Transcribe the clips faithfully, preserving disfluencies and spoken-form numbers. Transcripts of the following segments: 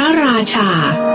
ราชา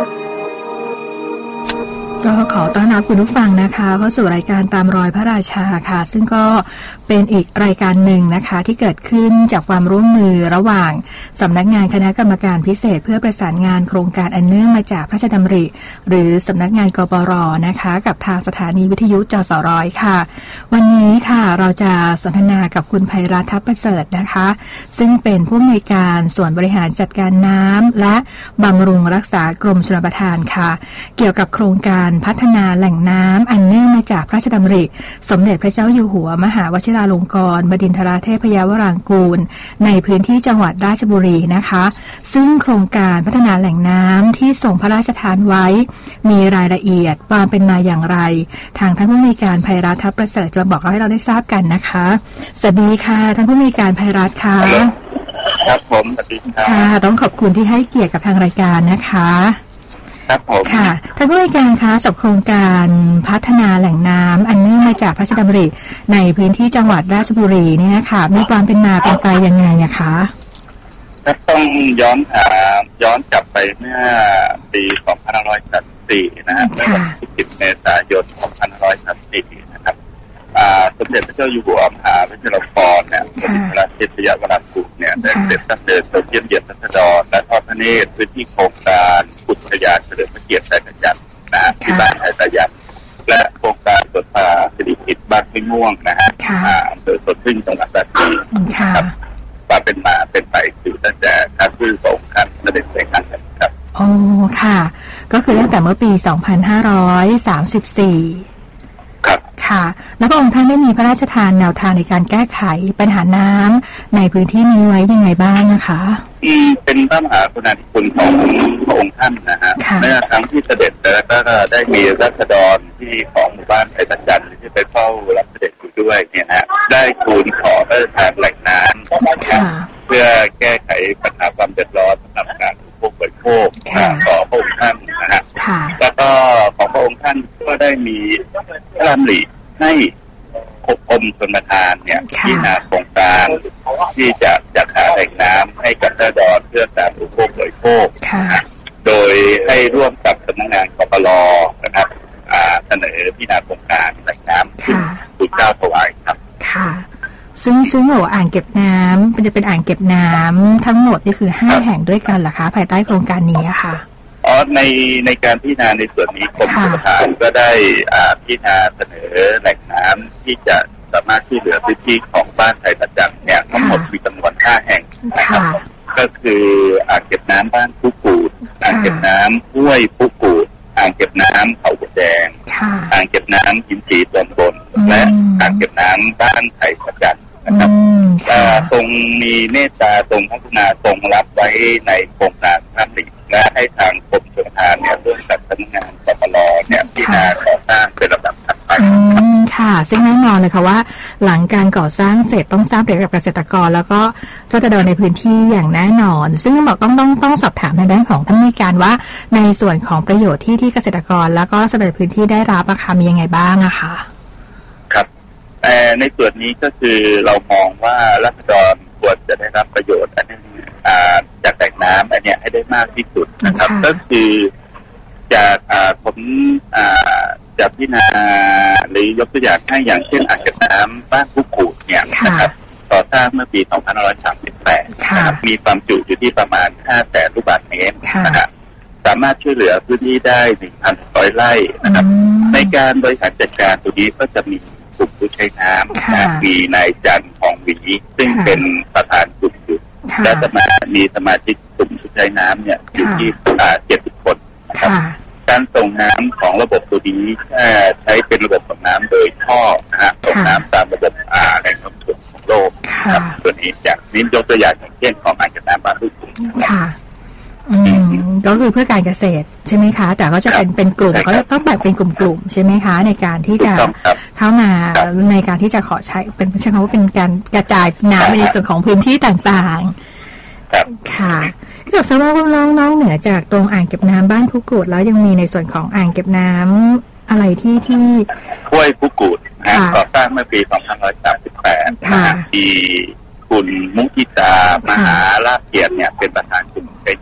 ก็ขอต้อนรับคุณผู้ฟังนะคะเข้าสู่รายการตามรอยพระราชาค่ะซึ่งก็เป็นอีกรายการหนึ่งนะคะที่เกิดขึ้นจากความร่วมมือระหว่างสำนักงานคณะกรรมการพิเศษเพื่อประสานงานโครงการอันเนื่องมาจากพระราชดำริหรือสำนักงานกปรนะคะกับทางสถานีวิทยุจสร้อยค่ะวันนี้ค่ะเราจะสนทนากับคุณไพรัตน์ ทัพประเสริฐนะคะซึ่งเป็นผู้อำนวยการส่วนบริหารจัดการน้ำและบำรุงรักษากรมชลประทานค่ะเกี่ยวกับโครงการพัฒนาแหล่งน้ำอันเนื่องมาจากพระราชดำริสมเด็จพระเจ้าอยู่หัวมหาวชิราลงกรณ์บดินทรเทพยวรางกูลในพื้นที่จังหวัดราชบุรีนะคะซึ่งโครงการพัฒนาแหล่งน้ำที่ทรงพระราชทานไว้มีรายละเอียดความเป็นมาอย่างไรทางท่านผู้อำนวยการไพรัตน์ ทัพประเสริฐจะบอกเราให้เราได้ทราบกันนะคะสวัสดีค่ะท่านผู้อำนวยการไพรัตน์ค่ะครับผมสวัสดีครับค่ะต้องขอบคุณที่ให้เกียรติกับทางรายการนะคะครับผมค่ะท่านผู้อำนวยการคะสำหรับโครงการพัฒนาแหล่งน้ำอันเนื่องมาจากพระราชดำริในพื้นที่จังหวัดราชบุรีเนี่ยค่ะมีความเป็นมาเป็นไปยังไงอะคะก็ต้องย้อนหาย้อนกลับไปเมื่อปีสองพันห้าร้อยสามสิบสี่นะฮะเมื่อวันที่สิบเมษายนสองพันห้าร้อยสามสิบสี่นะครับสมเด็จพระเจ้าอยู่หัวมหาวชิรลงกรณ์เนี่ยบดินทรเทพยวรางกูลเนี่ยได้เสด็จตั้งเดินทรงเยี่ยมเยียนราษฎรและทอดพระเนตรพื้นที่โครงการอุทยานเฉลิมพระเกียรติไทยตะยันนะฮะที่บ้านไทยตะยันและโครงการสวนป่าสิริกิติ์บ้านห้วยม่วงนะฮะอำเภอสวนพึ่งจังหวัดราชบุรีครับมาเป็นมาเป็นไปอยู่ตั้งแต่การพื้นทรงการเสด็จในครั้งนั้นครับโอ้ค่ะก็คือตั้งแต่เมื่อปีสองพันห้าร้อยสามสิบสี่ครับค่ะแล้วพระองค์ท่านได้มีพระราชทานแนวทางในการแก้ไขปัญหาน้ำในพื้นที่นี้ไว้ยังไงบ้างนะคะอืมเป็นพระมหากรุณาธิคุณของพระองค์ท่านนะฮะเมื่อครั้งที่เสด็จแล้วก็ได้มีราษฎรที่ของหมู่บ้านไทยตะยันที่ไปเฝ้ารับเสด็จอยู่ด้วยเนี่ยฮะได้ทูลขอพระราชทานแหล่งน้ำเพื่อแก้ไขปัญหาความเดือดร้อนสำหรับการอุปโภคบริโภคของพระองค์ท่านนะฮะแล้วก็ของพระองค์ท่านก็ได้มีพระดำริให้กรมชลประทานเนี่ยพิจารณาโครงการที่จะจัดหาแหล่งน้ำให้กับราษฎรเพื่อการอุปโภคบริโภคโดยให้ร่วมกับสำนักงานกปรนะครับเสนอพิจารณาโครงการแหล่งน้ำที่ทูลเกล้าถวายครับค่ะซึ่งซึ่งโอ่างเก็บน้ำมันจะเป็นอ่างเก็บน้ำทั้งหมดนี่คือห้าแห่งด้วยกันเหรอคะภายใต้โครงการนี้ค่ะอ๋อในในการพิจารณาในส่วนนี้กรมชลประทานก็ได้พิจารณาเสนอแหล่งน้ำที่จะสามารถช่วยเหลือพื้นที่ของบ้านไทยตะยันเนี่ยทั้งหมดมีจำนวนห้าแห่งนะครับก็คืออ่างเก็บน้ำบ้านผู้กูดอ่างเก็บน้ำห้วยผู้กูดอ่างเก็บน้ำเขาบัวแดงอ่างเก็บน้ำหินจีตอนบนและอ่างเก็บน้ำบ้านไทยตะยันนะครับตรงมีเมตตาตรงพระกรุณาตรงรับไว้ในโครงการพระราชดำริและให้ทางกรมชลประทานเนี่ยร่วมกับสำนักงานกปรเนี่ยพิจารณาก่อสร้างเป็นลำดับถัดไปค่ะซึ่งแน่นอนเลยค่ะว่าหลังการก่อสร้างเสร็จต้องสร้างประโยชน์กับเกษตรกรแล้วก็เจ้าหน้าที่ในพื้นที่อย่างแน่นอนซึ่งบอกต้องต้องต้องสอบถามในด้านของท่านผู้การว่าในส่วนของประโยชน์ที่ที่เกษตรกรแล้วก็เจ้าหน้าที่พื้นที่ได้รับราคามียังไงบ้างอะคะครับแต่ในส่วนนี้ก็คือเรามองว่าราษฎรควรจะได้รับประโยชน์อันนี้จากแหล่งน้ำอันนี้ให้ได้มากที่สุดนะครับก็คือจากผลจากพิจารณาหรือยกตัวอย่างให้อย่างเช่นอ่างเก็บน้ำบ้านผู้กูดเนี่ยนะครับก่อสร้างเมื่อปีสองพันห้าร้อยสามสิบแปดนะครับมีความจุอยู่ที่ประมาณห้าแสนลูกบาศก์เมตรนะครับสามารถช่วยเหลือพื้นที่ได้ หนึ่งพันร้อย ไร่นะครับในการบริหารจัดการตัวนี้ก็จะมีกลุ่มผู้ใช้น้ำมีนายจันทร์ทองหวีซึ่งเป็นประธานกลุ่มอยู่และสมามีสมาชิกกลุ่มผู้ใช้น้ำเนี่ยอยู่ที่เจ็ดสิบคนนะครับการส่งน้ำของระบบตัวนี้ใช้เป็นระบบส่งน้ำโดยท่อนะฮะส่งน้ำตามระบบแหล่งน้ำถ่วงของโลกครับตัวนี้จากนี้ยกตัวอย่างอย่างเช่นของอ่างเก็บน้ำบ้านลูกกุ้งค่ะอืมก็คือเพื่อการเกษตรใช่ไหมคะแต่ก็จะเป็นเป็นกลุ่มก็ต้องแบ่งเป็นกลุ่มๆใช่ไหมคะในการที่จะเข้ามาในการที่จะขอใช้เป็นใช้คำว่าเป็นการกระจายน้ำในส่วนของพื้นที่ต่างๆค่ะกับสำหรับน้องๆเหนือจากตรงอ่างเก็บน้ำบ้านผู้กูดแล้วยังมีในส่วนของอ่างเก็บน้ำอะไรที่ที่ห้วยผู้กูดก่อสร้างเมื่อปีสองพันห้าร้อยสามสิบแปดปีคุณมุกิตามหาลาภเกียรติเนี่ยเป็นประธานกลุ่มใช้น้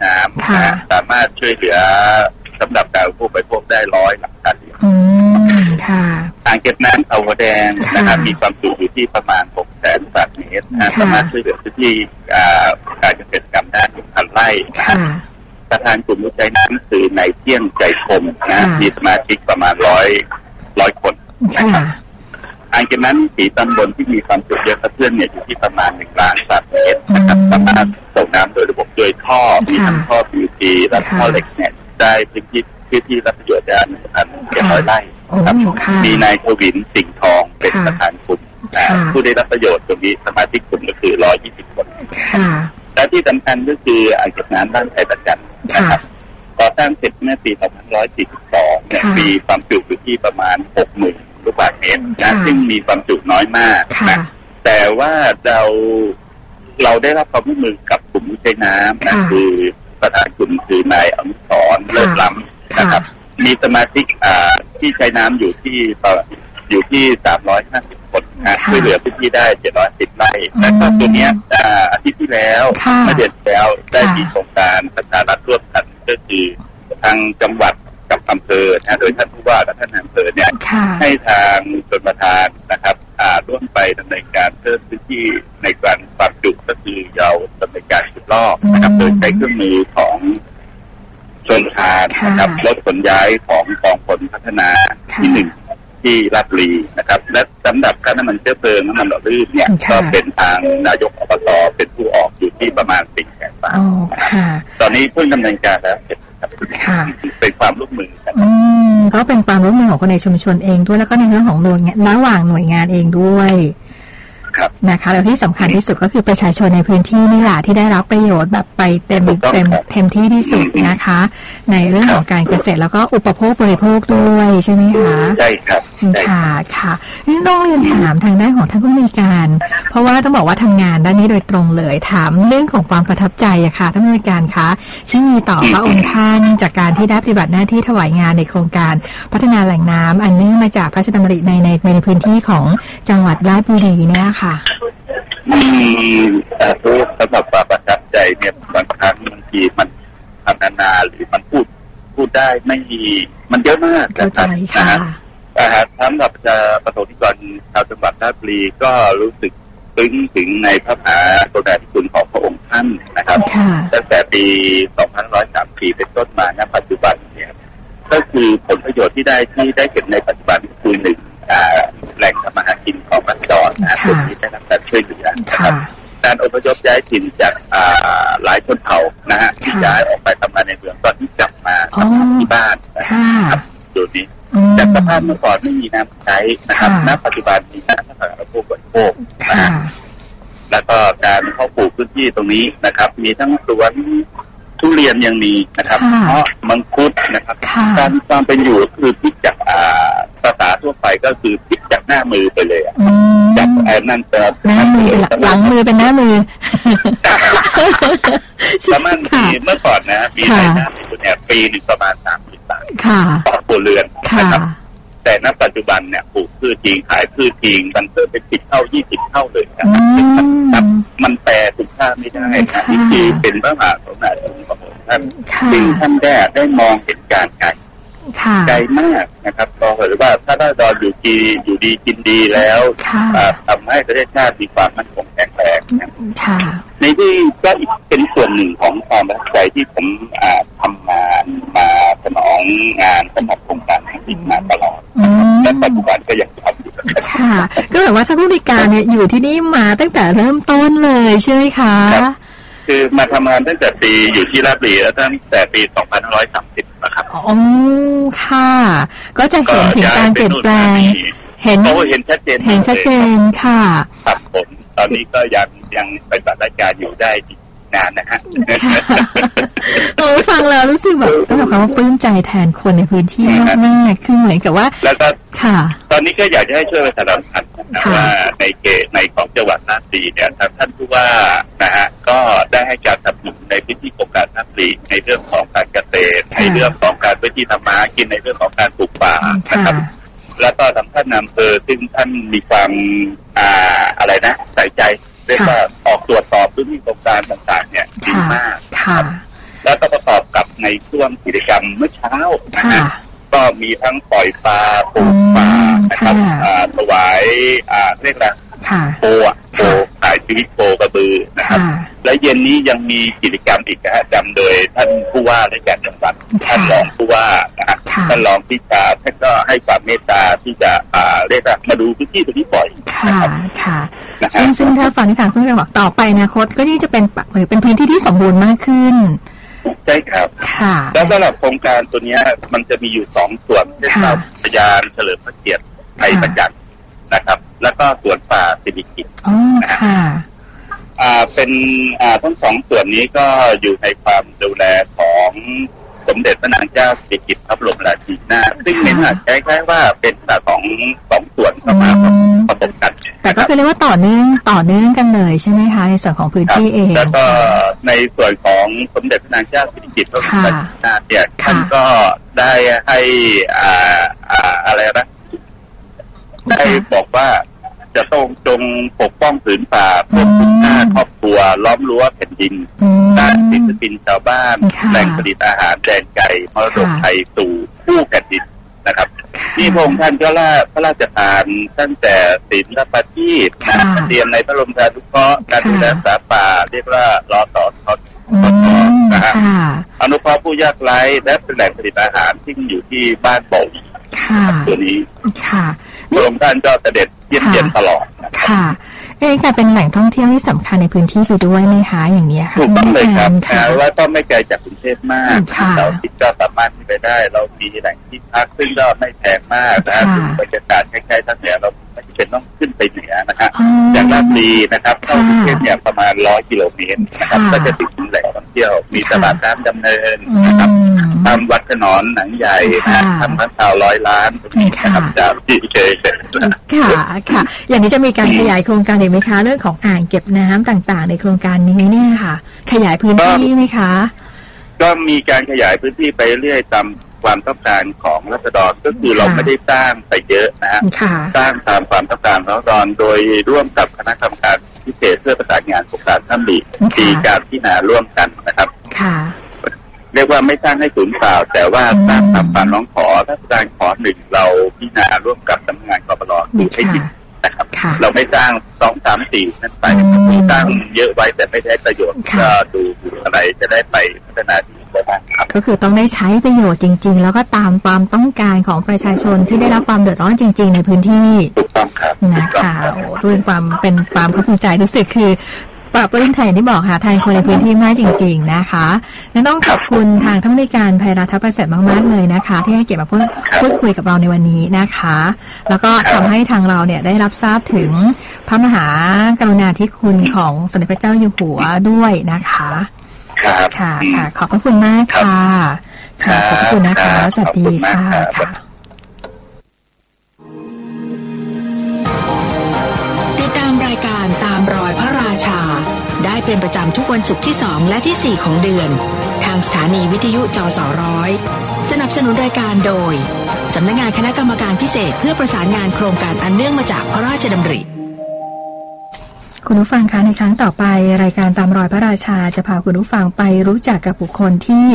นะสามารถช่วยเหลือสำหรับการผู้บริโภคได้ร้อยหลังคาเรือนอ่างเก็บน้ำเขาหัวแดงนะครับมีความจุอยู่ที่ประมาณหกแสนลูกบาศก์เมตรสามารถช่วยเหลือพื้นที่การเกษตรกรรมได้ถึงพันไร่ประธานกลุ่มวิจัยน้ำคือนายเที่ยงใจคมนะมีสมาชิกประมาณร้อยร้อยคนอ่างเก็บน้ำสีตำบลที่มีความจุเยอะกระเพื่อนเนี่ยอยู่ที่ประมาณหนึ่งล้านลูกบาศก์เมตรนะครับสามารถส่งน้ำโดยระบบโดยท่อมีทั้งท่อ พี วี ซี และท่อเหล็กเนี่ยได้พื้นที่พื้นที่รับประโยชน์ได้หนึ่งพันเจ็ดร้อยไร่ครับมีนายทวินสิงห์ทองเป็นประธานกลุ่มผู้ได้รับประโยชน์ตรงนี้สมาชิกกลุ่มก็คือร้อยยี่สิบคนและที่สำคัญก็คืออ่างเก็บน้ำบ้านไทยประจันนะครับก่อสร้างเสร็จเมื่อปีสองพันห้าร้อยสี่สิบสองเนี่ยมีความจุอยู่ที่ประมาณ หกหมื่น ลูกบาศก์เมตรนะซึ่งมีความจุน้อยมากนะแต่ว่าเราเราได้รับความร่วมมือกับกลุ่มวิจัยน้ำนะคือประธานกลุ่มคือนายอนุสรณ์เลิศล้ำนะครับมีสมาชิกที่ใช้น้ำอยู่ที่อยู่ที่สามร้อยห้าสิบคนนะช่วยเหลือพื้นที่ได้เจ็ดร้อยสิบไร่และก็ตัวนี้อาทิตย์ที่แล้วเมื่อเดือนแล้วได้มีโครงการพัฒนารัฐร่วมกันก็คือทางจังหวัดกับอำเภอนะโดยท่านผู้ว่าและท่านอำเภอเนี่ยให้ทางชลประทานนะครับร่วมไปดำเนินการเพิ่มพื้นที่ในการปรับจุก็คือเราดำเนินการสุดรอบนะครับโดยใช้เครื่องมือของชลประทานนะครับรถขนย้ายของกองพลพัฒนาที่หนึ่งที่ลาดบุรีนะครับและสำหรับค่าน้ำมันเชื้อเพลิงน้ำมันหล่อลื่นเนี่ยก็เป็นทางนายกอบตเป็นผู้ออกอยู่ที่ประมาณสี่แสนบาทตอนนี้เพิ่งดำเนินการแล้วเป็นความร่วมมือก็เป็นความร่วมมือของคนในชุมชนเองด้วยแล้วก็ในเรื่องของหน่วยงานระหว่างหน่วยงานเองด้วยนะคะแล้วที่สำคัญที่สุดก็คือประชาชนในพื้นที่นี่แหละที่ได้รับประโยชน์แบบไปเต็มเต็มเต็มที่ที่สุดนะคะในเรื่องของการเกษตรแล้วก็อุปโภคบริโภคด้วยใช่ไหมคะใช่ครับค่ะค่ะนี่ต้องเรียนถามทางด้านของท่านผู้มีการเพราะว่าต้องบอกว่าทำงานด้านนี้โดยตรงเลยถามเรื่องของความประทับใจอะค่ะท่านผู้มีการคะที่มีต่อพระองค์ท่านจากการที่ได้ปฏิบัติหน้าที่ถวายงานในโครงการพัฒนาแหล่งน้ำอันเนื่องมาจากพระราชดำริในในในพื้นที่ของจังหวัดราชบุรีเนี่ยค่ะอืมแต่ตัวสำหรับความประทับใจเนี่ยบางครั้งบางทีมันทำนานๆหรือมันพูดพูดได้ไม่มันเยอะมากนะครับนะฮะสำหรับประสบนิกรชาวจังหวัดราชบุรีก็รู้สึกซึ้งถึงในพระมหากรุณาธิคุณของพระองค์ท่านนะครับตั้งแต่ปีสองพันห้าร้อยสามสิบสี่เป็นต้นมาณปัจจุบันเนี่ยก็คือผลประโยชน์ที่ได้ที่ได้เห็นในปัจจุบันคือหนึ่งแหล่งทำมาหากินของประชาชนนะที่ได้รับการช่วยเหลือนะครับการอพยพย้ายถิ่นจากหลายชนเผ่านะฮะที่ย้ายออกไปทำงานในเมืองตอนที่กลับมาทำงานที่บ้านนะครับดูนี้จากสภาพเมื่อก่อนไม่มีน้ำใช้นะครับณปัจจุบันมีน้ำสำหรับผู้บริโภคนะฮะแล้วก็การเข้าปลูกพื้นที่ตรงนี้นะครับมีทั้งสวนทุเรียนยังมีนะครับเพราะมังคุดนะครับการความเป็นอยู่คือพลิกจากภาษาทั่วไปก็คือพลิกจากหน้ามือไปเลยจากแอนนั่นจะหน้ามือหลังมือเป็นหน้ามือประมาณปีเมื่อก่อนนะปีไหนนะเนี่ยปีหนึ่งประมาณสามสิบบาทต่อครัวเรือนนะครับแต่ณปัจจุบันเนี่ยปลูกพืชจริงขายพืชจริงมันเพิ่มเป็นสิบเท่ายี่สิบเท่าเลยครับมันแปรคุณค่าไม่ได้ครับที่คือเป็นพระมหากรุณาธิคุณของท่านซึ่งท่านได้ได้มองเห็นการไกลไกลมากนะครับก็เห็นว่าถ้าได้ดอนอยู่ดีอยู่ดีกินดีแล้วทำให้ประเทศชาติมีความมั่นคงแข็งแรงในที่ก็อีกเป็นส่วนหนึ่งของความประทับใจที่ผมทำงานมาสนองงานสำหรับโครงการนี้มาตลอดและปัจจุบันก็ยังทำอยู่ค่ะก็แบบว่าท่านผู้บริการเนี่ยอยู่ที่นี่มาตั้งแต่เริ่มต้นเลยใช่ไหมคะคือมาทำงานตั้งแต่ปีอยู่ที่ราชบุรีแล้วตั้งแต่ปีสองพันห้าร้อยสามสิบนะครับอ๋อค่ะก็จะเห็นถึงการเปลี่ยนแปลงเห็นเห็นชัดเจนเห็นชัดเจนค่ะครับผมตอนนี้ก็ยังยังปฏิบัติราชการอยู่ได้นานนะฮะโอ้ฟังแล้วรู้สึกแบบต้องบอกว่าปลื้มใจแทนคนในพื้นที่มากๆคือเหมือนกับว่าแล้วก็ค่ะตอนนี้ก็อยากจะให้ช่วยประชาสัมพันธ์นะว่าในเขตในของจังหวัดราชบุรีเนี่ยทางท่านผู้ว่านะฮะก็ได้ให้การสนับสนุนในพื้นที่โครงการราชบุรีในเรื่องของการเกษตรในเรื่องของการพื้นที่ทำมากินในเรื่องของการปลูกป่านะครับแล้วก็ทางท่านอำเภอซึ่งท่านมีความอ่าอะไรนะใส่ใจเรียกว่าออกตรวจสอบพื้นที่โครงการต่างๆเนี่ยดีมากและแล้วก็ประกอบกับในช่วงกิจกรรมเมื่อเช้านะฮะก็มีทั้งปล่อยปลาปูปลานะครับถวายเรียกอะไรโปะโปขายชีวิตโปกระบือนะครับและเย็นนี้ยังมีกิจกรรมอีกนะฮะจำโดยท่านผู้ว่าราชการจังหวัดท่านรองผู้ว่านะฮะท่านรองพิจารท่านก็ให้ความเมตตาที่จะเรียกว่ามาดูพื้นที่ตรงนี้บ่อยค่ะค่ะซึ่งซึ่งถ้าฟังที่ทางคุณจะบอกต่อไปอนาคตก็ยิ่งจะเป็นหรือเป็นพื้นที่ที่สมบูรณ์มากขึ้นใช่ครับค่ะแล้วสำหรับโครงการตัวนี้มันจะมีอยู่สองส่วนเป็นสวนยานเฉลิมพระเกียรติไทยประจักษ์นะครับแล้วก็สวนป่าสิริกิติ์อ๋อค่ะอ่าเป็นอ่าทั้งสองส่วนนี้ก็อยู่ในความดูแลของสมเด็จพระนางเจ้าสิริกิติ์พระบรมราชินีนาถซึ่งเป็นคล้ายๆว่าเป็นแต่ของสองส่วนเข้ามาผสมกันแต่ก็คือเรียกว่าต่อเนื่องต่อเนื่องกันเลยใช่ไหมคะในส่วนของพื้นที่เองแล้วก็ในส่วนของสมเด็จพระนางเจ้าสิริกิติ์พระบรมราชินีนาถเนี่ยท่านก็ได้ให้อ่าอ่าอะไรนะได้บอกว่าจะต้องจงปกป้องผืนป่าปกป้องหน้าครอบครัวล้อมรั้วแผ่นดินด้านศิลปินชาวบ้านแหล่งผลิตอาหารแดนไก่มรดกไทยสู่ผู้แผ่นดินนะครับที่พระองค์ท่านก็ล่าพระราชทานตั้งแต่ศิลปาชีพเรียนในพระบรมราชูปถัมภ์การดูแลสาป่าเรียกว่ารอต่อทอดนะฮะอนุเคราะห์ผู้ยากไร้และเป็นแหล่งผลิตอาหารที่อยู่ที่บ้านบ่อตัวนี้ค่ะพระองค์ท่านก็เสด็จเยี่ยมเยียนตลอดค่ะเอ๊ะค่ะเป็นแหล่งท่องเที่ยวที่สำคัญในพื้นที่ไปด้วยไหมคะอย่างนี้ค่ะถูกต้องเลยครับแล้วก็ไม่ไกลจากกรุงเทพมากเราคิดก็สามารถที่ไปได้เรามีแหล่งที่พักซึ่งก็ไม่แพงมากนะบรรยากาศคล้ายๆทั้งเหนือเราไม่จำเป็นต้องขึ้นไปเหนือนะฮะอย่างลาดบุรีนะครับเข้ากรุงเทพเนี่ยประมาณร้อยกิโลเมตรนะครับก็จะถึงแหล่งท่องเที่ยวมีตลาดน้ำดำเนินนะครับทำวัดขนอนหนังใหญ่นะทำพระเสาร้อยล้านนะครับจากที่เคยเป็นค่ะค่ะอย่างนี้จะมีการขยายโครงการอีกไหมคะเรื่องของอ่างเก็บน้ำต่างๆในโครงการนี้เนี่ยค่ะขยายพื้นที่ไหมคะก็มีการขยายพื้นที่ไปเรื่อยตามความต้องการของรัษฎรก็คือเราไม่ได้สร้างไปเยอะนะฮะสร้างตามความต้องการของรัษฎรโดยร่วมกับคณะกรรมการพิเศษเพื่อประสานงานโครงการท่านบีมีการพิจารณาร่วมกันนะครับค่ะเรียกว่าไม่สร้างให้สูญเปล่าแต่ว่าสร้างตามความร้องขอรัษฎรขอหนึ่งเราพิจารณาร่วมกับสำนักงานกปรดูให้ดีนะครับเราไม่สร้างสองสามสี่นั่นไปสร้างเยอะไว้แต่ไม่ได้ประโยชน์ก็ดูอะไรจะได้ไปพัฒนาที่บ้างครับก็คือต้องได้ใช้ประโยชน์จริงๆแล้วก็ตามความต้องการของประชาชนที่ได้รับความเดือดร้อนจริงๆในพื้นที่ถูกต้องครับนะคะด้วยความเป็นความภาคภูมิใจรู้สึกคือปรับปรุงไทยที่บอกค่ะทางคนในพื้นที่มากจริงๆนะคะและต้องขอบคุณทางท่านผู้การภัยรัฐประเสริฐมากๆเลยนะคะที่ให้เกียรติมาพูดพูดคุยกับเราในวันนี้นะคะแล้วก็ทำให้ทางเราเนี่ยได้รับทราบถึงพระมหากรุณาธิคุณของสมเด็จพระเจ้าอยู่หัวด้วยนะคะค่ะค่ะขอบพระคุณมากค่ะค่ะขอบพระคุณนะคะสวัสดีค่ะค่ะติดตามรายการตามรอยพระราชาได้เป็นประจำทุกวันศุกร์ที่สองและที่สี่ของเดือนทางสถานีวิทยุจสร้อยสนับสนุนรายการโดยสำนักงานคณะกรรมการพิเศษเพื่อประสานงานโครงการอันเนื่องมาจากพระราชดำริคุณผู้ฟังคะในครั้งต่อไปรายการตามรอยพระราชาจะพาคุณผู้ฟังไปรู้จักกับบุคคลที่